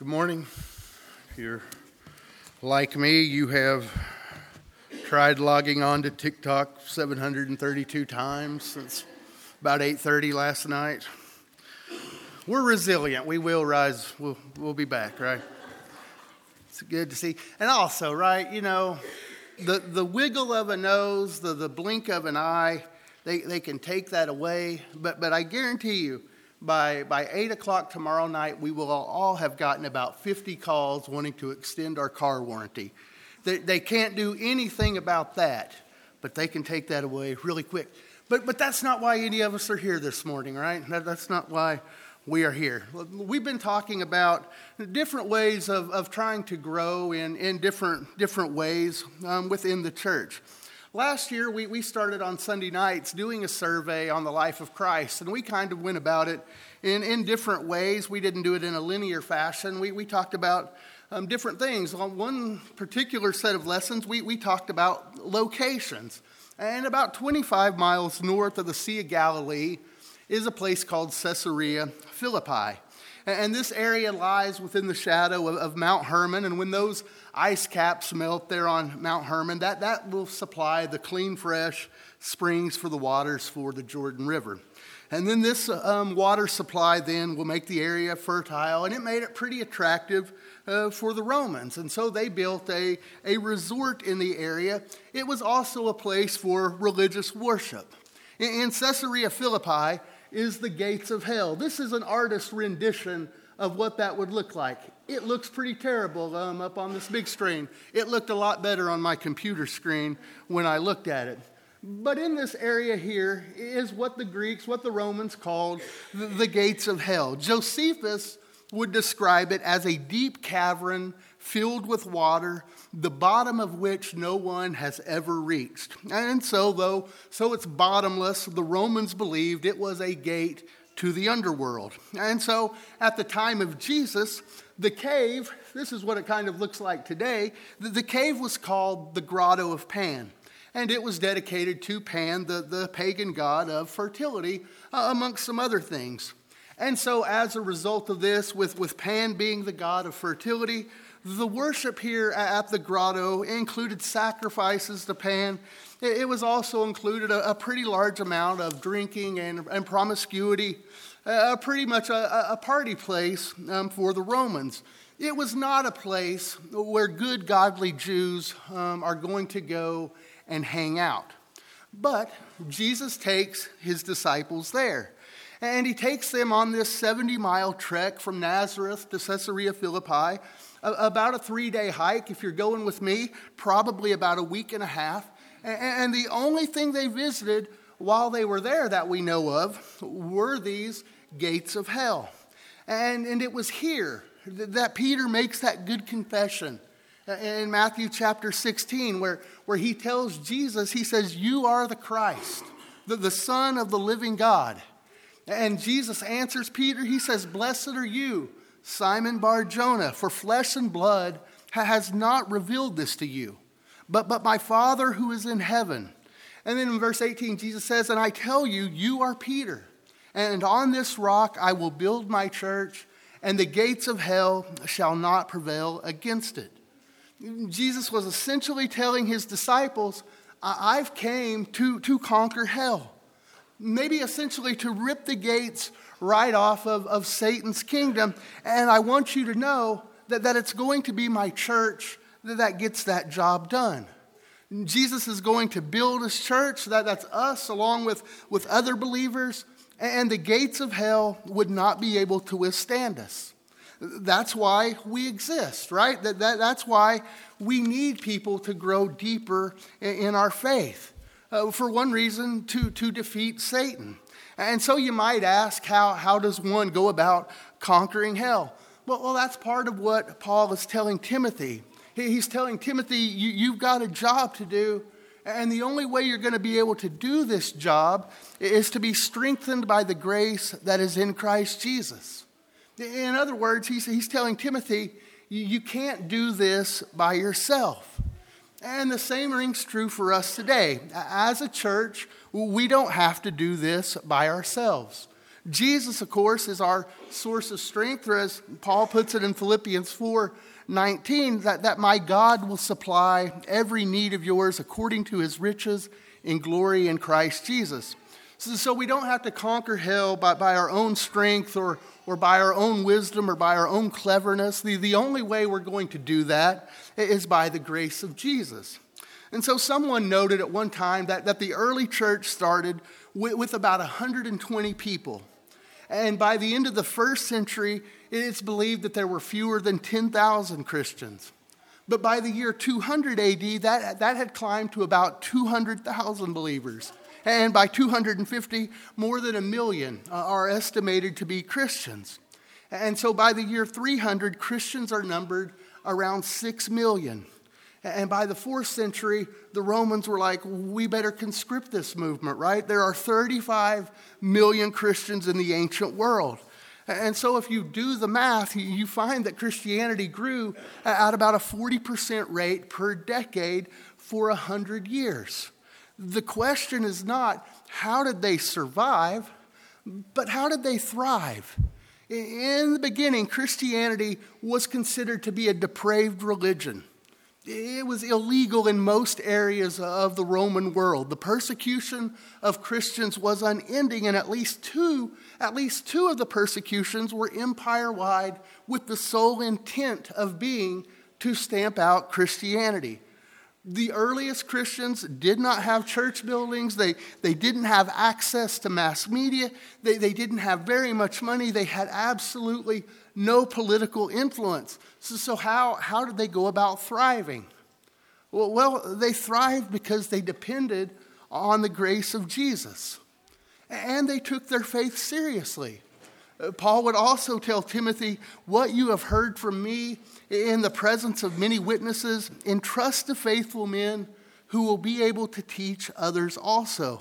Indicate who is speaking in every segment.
Speaker 1: Good morning. If you're like me, you have tried logging on to TikTok 732 times since about 8:30 last night. We're resilient. We will rise. We'll be back, right? It's good to see. And also, right, the wiggle of a nose, the blink of an eye, they can take that away. But I guarantee you, by 8 o'clock tomorrow night, we will all have gotten about 50 calls wanting to extend our car warranty. They can't do anything about that, but they can take that away really quick. But that's not why any of us are here this morning, right? That's not why we are here. We've been talking about different ways of trying to grow in different ways within the church. Last year, we started on Sunday nights doing a survey on the life of Christ, and we kind of went about it in different ways. We didn't do it in a linear fashion. We talked about different things. On one particular set of lessons, we talked about locations. And about 25 miles north of the Sea of Galilee is a place called Caesarea Philippi. And this area lies within the shadow of Mount Hermon. And when those ice caps melt there on Mount Hermon, that will supply the clean, fresh springs for the waters for the Jordan River. And then this water supply then will make the area fertile, and it made it pretty attractive for the Romans. And so they built a resort in the area. It was also a place for religious worship. In Caesarea Philippi is the gates of hell. This is an artist's rendition of what that would look like. It looks pretty terrible up on this big screen. It looked a lot better on my computer screen when I looked at it. But in this area here is what the Romans called the gates of hell. Josephus would describe it as a deep cavern filled with water, the bottom of which no one has ever reached. And so it's bottomless, the Romans believed it was a gate to the underworld. And so at the time of Jesus, the cave, this is what it kind of looks like today, the cave was called the Grotto of Pan. And it was dedicated to Pan, the pagan god of fertility, amongst some other things. And so as a result of this, with Pan being the god of fertility, the worship here at the grotto included sacrifices to Pan. It was also included a pretty large amount of drinking and promiscuity, pretty much a party place for the Romans. It was not a place where good, godly Jews are going to go and hang out. But Jesus takes his disciples there. And he takes them on this 70-mile trek from Nazareth to Caesarea Philippi, about a 3-day hike. If you're going with me, probably about a week and a half. And the only thing they visited while they were there that we know of were these gates of hell. And it was here that Peter makes that good confession in Matthew chapter 16, where he tells Jesus, he says, "You are the Christ, the Son of the living God." And Jesus answers Peter, he says, "Blessed are you, Simon Bar-Jonah, for flesh and blood has not revealed this to you, but my Father who is in heaven." And then in verse 18, Jesus says, "And I tell you, you are Peter, and on this rock I will build my church, and the gates of hell shall not prevail against it." Jesus was essentially telling his disciples, I've came to conquer hell. Maybe essentially to rip the gates right off of Satan's kingdom. And I want you to know that it's going to be my church that gets that job done. Jesus is going to build his church. That's us along with other believers. And the gates of hell would not be able to withstand us. That's why we exist, right? That's why we need people to grow deeper in our faith. For one reason, to defeat Satan. And so you might ask, how does one go about conquering hell? Well, that's part of what Paul is telling Timothy. He's telling Timothy, you've got a job to do, and the only way you're going to be able to do this job is to be strengthened by the grace that is in Christ Jesus. In other words, he's telling Timothy, you can't do this by yourself. And the same rings true for us today. As a church, we don't have to do this by ourselves. Jesus, of course, is our source of strength, or as Paul puts it in Philippians 4:19, that my God will supply every need of yours according to his riches in glory in Christ Jesus. So we don't have to conquer hell by our own strength or by our own wisdom or by our own cleverness. The only way we're going to do that is by the grace of Jesus. And so someone noted at one time that the early church started with about 120 people. And by the end of the first century, it's believed that there were fewer than 10,000 Christians. But by the year 200 AD, that had climbed to about 200,000 believers. And by 250, more than 1 million are estimated to be Christians. And so by the year 300, Christians are numbered around 6 million. And by the 4th century, the Romans were like, we better conscript this movement, right? There are 35 million Christians in the ancient world. And so if you do the math, you find that Christianity grew at about a 40% rate per decade for 100 years. The question is not, how did they survive, but how did they thrive? In the beginning, Christianity was considered to be a depraved religion. It was illegal in most areas of the Roman world. The persecution of Christians was unending, and at least two of the persecutions were empire-wide, with the sole intent of being to stamp out Christianity. The earliest Christians did not have church buildings. They didn't have access to mass media. They didn't have very much money. They had absolutely no political influence. So how did they go about thriving? Well, they thrived because they depended on the grace of Jesus. And they took their faith seriously. Paul would also tell Timothy, what you have heard from me in the presence of many witnesses, entrust to faithful men who will be able to teach others also.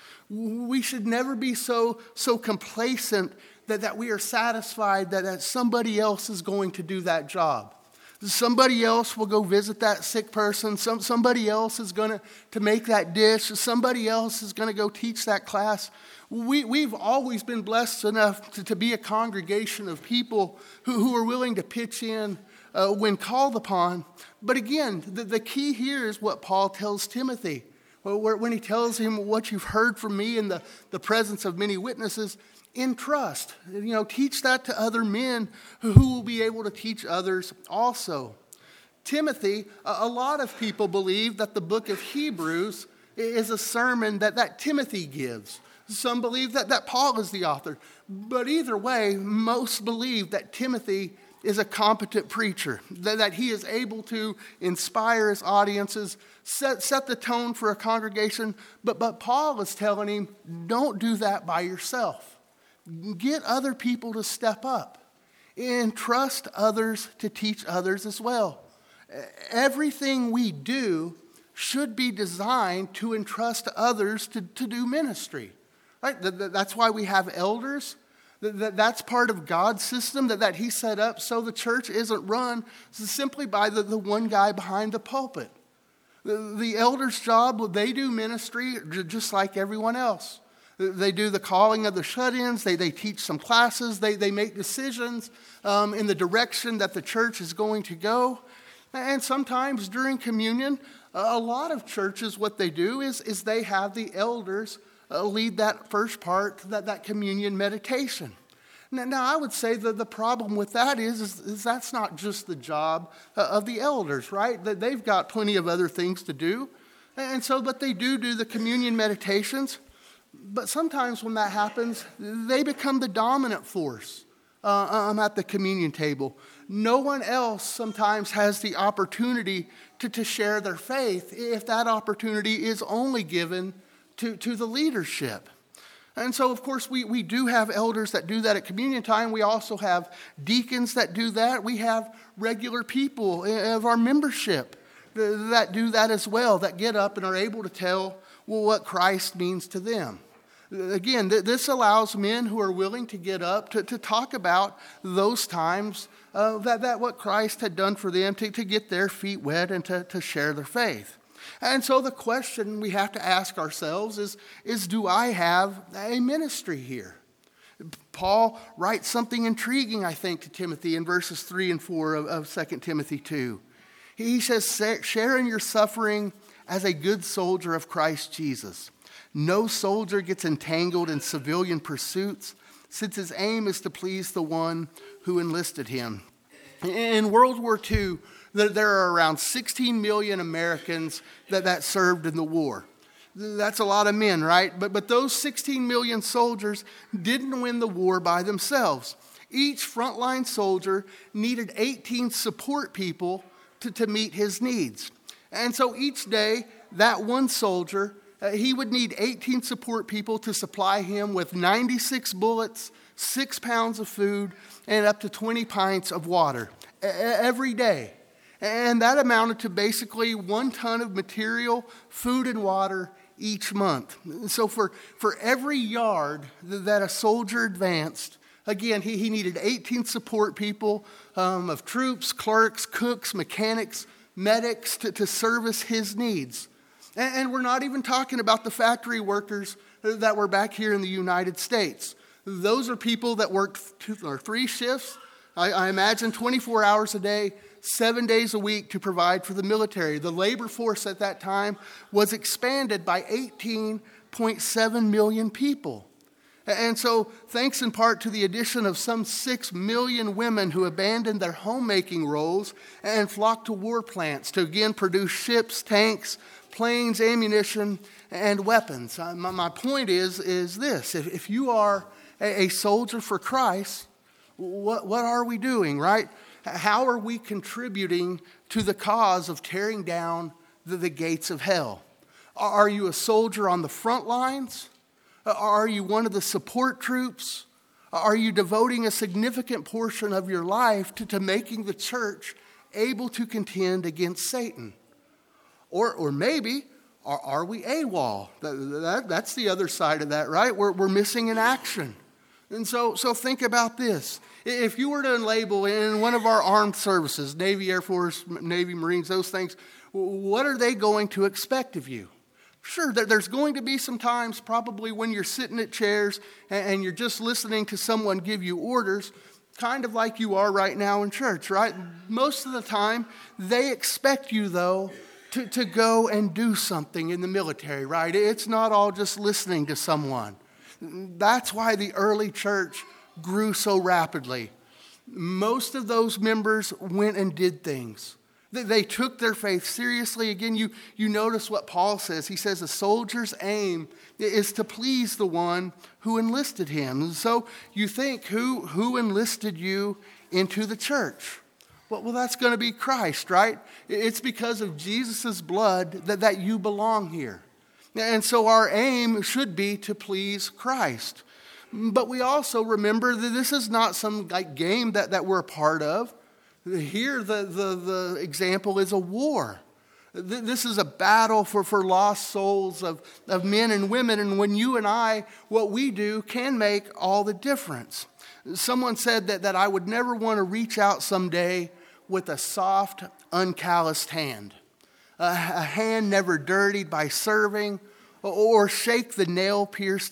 Speaker 1: We should never be so complacent that we are satisfied that somebody else is going to do that job. Somebody else will go visit that sick person. Somebody else is going to make that dish. Somebody else is going to go teach that class. We've always been blessed enough to be a congregation of people who are willing to pitch in when called upon. But again, the key here is what Paul tells Timothy. When he tells him what you've heard from me in the presence of many witnesses, entrust. Teach that to other men who will be able to teach others also. Timothy, a lot of people believe that the book of Hebrews is a sermon that Timothy gives. Some believe that Paul is the author. But either way, most believe that Timothy is a competent preacher, that he is able to inspire his audiences, set the tone for a congregation. But Paul is telling him, don't do that by yourself. Get other people to step up. Entrust others to teach others as well. Everything we do should be designed to entrust others to do ministry. Right? That's why we have elders. That's part of God's system that he set up so the church isn't run simply by the one guy behind the pulpit. The elders' job, they do ministry just like everyone else. They do the calling of the shut-ins. They teach some classes. They make decisions in the direction that the church is going to go. And sometimes during communion, a lot of churches, what they do is they have the elders lead that first part, that communion meditation. Now, I would say that the problem with that is that's not just the job of the elders, right? That they've got plenty of other things to do. And so, but they do the communion meditations. But sometimes when that happens, they become the dominant force at the communion table. No one else sometimes has the opportunity to share their faith if that opportunity is only given to the leadership. And so, of course, we do have elders that do that at communion time. We also have deacons that do that. We have regular people of our membership that do that as well, that get up and are able to tell what Christ means to them. Again, this allows men who are willing to get up to talk about those times that what Christ had done for them, to get their feet wet and to share their faith. And so the question we have to ask ourselves is do I have a ministry here? Paul writes something intriguing, I think, to Timothy in verses 3 and 4 of 2 Timothy 2. He says, share in your suffering as a good soldier of Christ Jesus. No soldier gets entangled in civilian pursuits, since his aim is to please the one who enlisted him. In World War II, there are around 16 million Americans that served in the war. That's a lot of men, right? But those 16 million soldiers didn't win the war by themselves. Each frontline soldier needed 18 support people to meet his needs. And so each day, that one soldier, he would need 18 support people to supply him with 96 bullets, 6 pounds of food, and up to 20 pints of water every day. And that amounted to basically 1 ton of material, food, and water each month. So for every yard that a soldier advanced, again, he needed 18 support people of troops, clerks, cooks, mechanics, medics to service his needs. And we're not even talking about the factory workers that were back here in the United States. Those are people that worked 2 or 3 shifts, I imagine 24 hours a day, 7 days a week to provide for the military. The labor force at that time was expanded by 18.7 million people. And so, thanks in part to the addition of some 6 million women who abandoned their homemaking roles and flocked to war plants to again produce ships, tanks, planes, ammunition, and weapons. My point is this. If you are a soldier for Christ, what are we doing, right? How are we contributing to the cause of tearing down the gates of hell? Are you a soldier on the front lines? Are you one of the support troops? Are you devoting a significant portion of your life to making the church able to contend against Satan? Or maybe, are we AWOL? That's the other side of that, right? We're missing in action. And so think about this. If you were to label in one of our armed services, Navy, Air Force, Navy, Marines, those things, what are they going to expect of you? Sure, there's going to be some times probably when you're sitting at chairs and you're just listening to someone give you orders, kind of like you are right now in church, right? Most of the time, they expect you, though, to go and do something in the military, right? It's not all just listening to someone. That's why the early church grew so rapidly. Most of those members went and did things. They took their faith seriously. Again, you notice what Paul says. He says a soldier's aim is to please the one who enlisted him. So you think, who enlisted you into the church? Well, that's going to be Christ, right? It's because of Jesus' blood that you belong here. And so our aim should be to please Christ. But we also remember that this is not some game that we're a part of. Here, the example is a war. This is a battle for lost souls of men and women. And when you and I, what we do can make all the difference. Someone said that I would never want to reach out someday with a soft, uncalloused hand. A hand never dirtied by serving, or shake the nail-pierced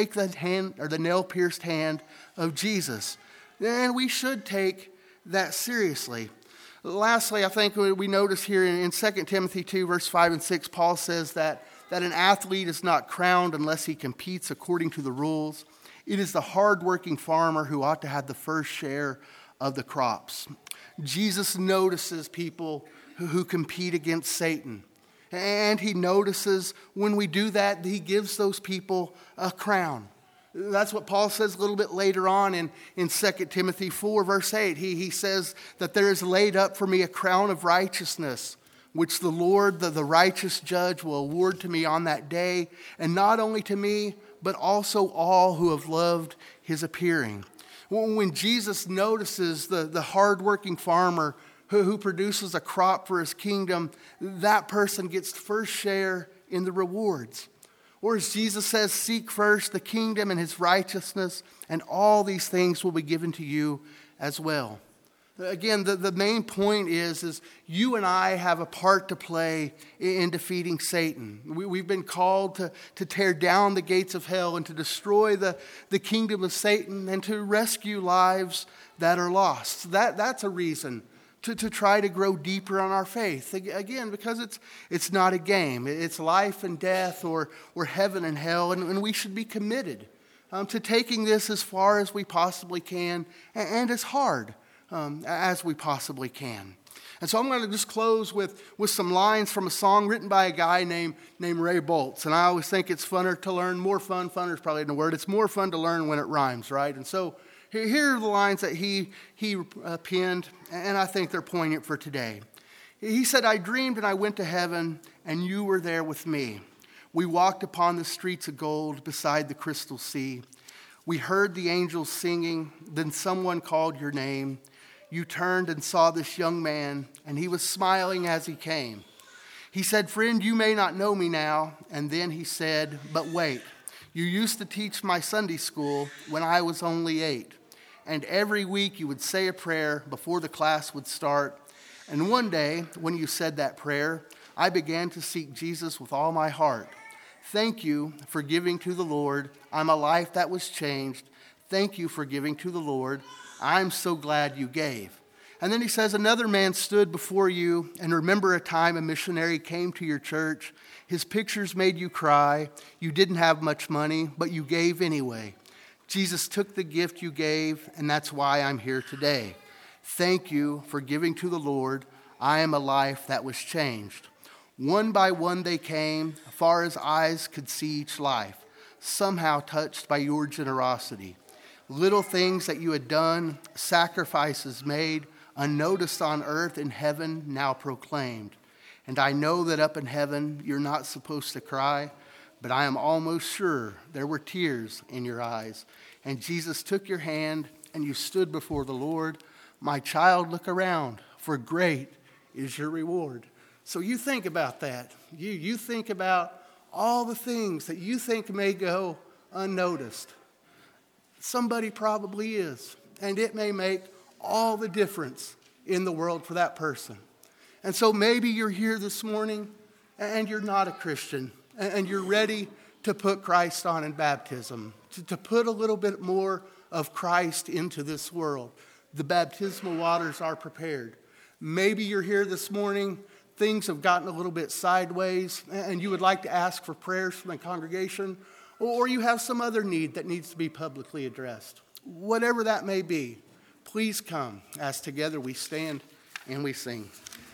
Speaker 1: hand of Jesus. And we should take that seriously. Lastly, I think we notice here in 2 Timothy 2, verse 5 and 6, Paul says that an athlete is not crowned unless he competes according to the rules. It is the hardworking farmer who ought to have the first share of the crops. Jesus notices people who compete against Satan. And he notices when we do that, he gives those people a crown. That's what Paul says a little bit later on in 2 Timothy 4, verse 8. He says that there is laid up for me a crown of righteousness, which the Lord, the righteous judge, will award to me on that day, and not only to me, but also all who have loved his appearing. When Jesus notices the hardworking farmer who produces a crop for his kingdom, that person gets first share in the rewards. Or as Jesus says, seek first the kingdom and his righteousness, and all these things will be given to you as well. Again, the main point is you and I have a part to play in defeating Satan. We've been called to tear down the gates of hell and to destroy the kingdom of Satan and to rescue lives that are lost. That's a reason to try to grow deeper on our faith. Again, because it's not a game. It's life and death or heaven and hell, and we should be committed to taking this as far as we possibly can and as hard as we possibly can. And so I'm going to just close with some lines from a song written by a guy named Ray Boltz. And I always think it's funner to learn, funner is probably the word. It's more fun to learn when it rhymes, right? And so here are the lines that he penned, and I think they're poignant for today. He said, "I dreamed and I went to heaven, and you were there with me. We walked upon the streets of gold beside the crystal sea. We heard the angels singing, then someone called your name. You turned and saw this young man, and he was smiling as he came. He said, 'Friend, you may not know me now.' And then he said, 'But wait, you used to teach my Sunday school when I was only 8. And every week you would say a prayer before the class would start. And one day, when you said that prayer, I began to seek Jesus with all my heart. Thank you for giving to the Lord. I'm a life that was changed. Thank you for giving to the Lord. I'm so glad you gave.' And then he says, 'Another man stood before you, and remember a time a missionary came to your church. His pictures made you cry. You didn't have much money, but you gave anyway. Jesus took the gift you gave, and that's why I'm here today. Thank you for giving to the Lord. I am a life that was changed.' One by one they came, far as eyes could see each life, somehow touched by your generosity. Little things that you had done, sacrifices made, unnoticed on earth, in heaven now proclaimed. And I know that up in heaven you're not supposed to cry, but I am almost sure there were tears in your eyes. And Jesus took your hand and you stood before the Lord. My child, look around, for great is your reward." So you think about that. You think about all the things that you think may go unnoticed. Somebody probably is, and it may make all the difference in the world for that person. And so maybe you're here this morning and you're not a Christian, and you're ready to put Christ on in baptism, to put a little bit more of Christ into this world. The baptismal waters are prepared. Maybe you're here this morning, things have gotten a little bit sideways, and you would like to ask for prayers from the congregation, or you have some other need that needs to be publicly addressed. Whatever that may be, please come as together we stand and we sing.